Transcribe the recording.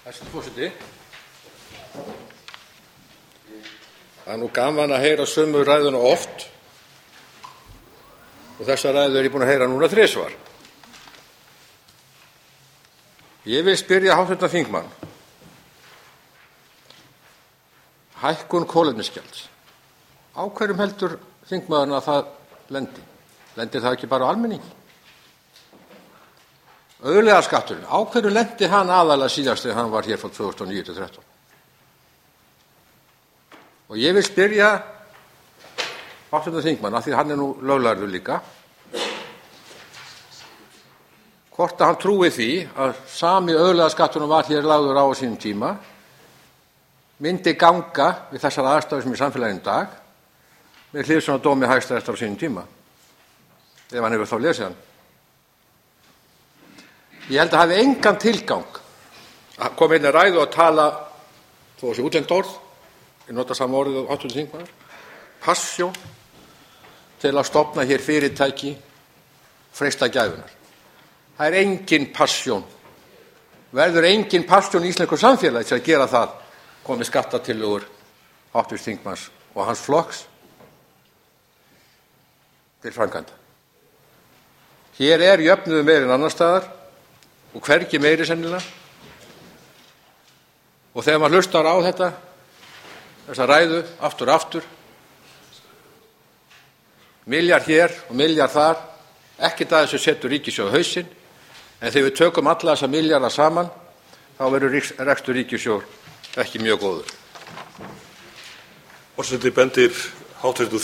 Hæstv. forseti. Það er gaman að heyra sömu ræðuna oft og þessa ræðu er ég búinn að heyra núna 3 svar. Ég vil spyrja hv. þingmann. Hækkun kolefnisgjalds. Á hverjum heldur þingmaðurinn að það lendi? Lendir það ekki bara á almenningi? Auðlegðarskatturinn, á hverju lendi hann aðalega síðast þegar hann var hér frá 2009 til 2013? Og ég vil spyrja hv. þingmann, af því hann er nú löglærður líka, hvort að hann trúi því að sami auðlegðarskatturinn var hér lagður á sínum tíma myndi ganga við þessar aðstæður sem í samfélaginu í dag með hliðsjón af dómi Hæstaréttar á sínum tíma, ef hann hefur þá lesið hann. Ég held að hafi engan tilgang að koma inn í ræðu og tala, þó þessi útlent orð, ég nota sama orðið á hv. þingmaður, passjón til að stofna hér fyrirtæki, freista gæfunnar. Það er engin passjón, verður engin passjón í íslensku samfélagi til að gera það, komið skattatillögur hv. þingmanns og hans flokks til framkvæmda. Hér er jöfnuður meiri en annars staðar og hvergi meiri sennilega. Og þegar maður hlustar á þessa ræðu aftur og aftur, milljarð hér og milljarð þar, ekkert að þessu setur ríkissjóð á hausinn, en þegar við tökum alla þessa milljarða saman, þá verður rekstur ríkissjóðs ekki mjög góður. Forseti bendir hv.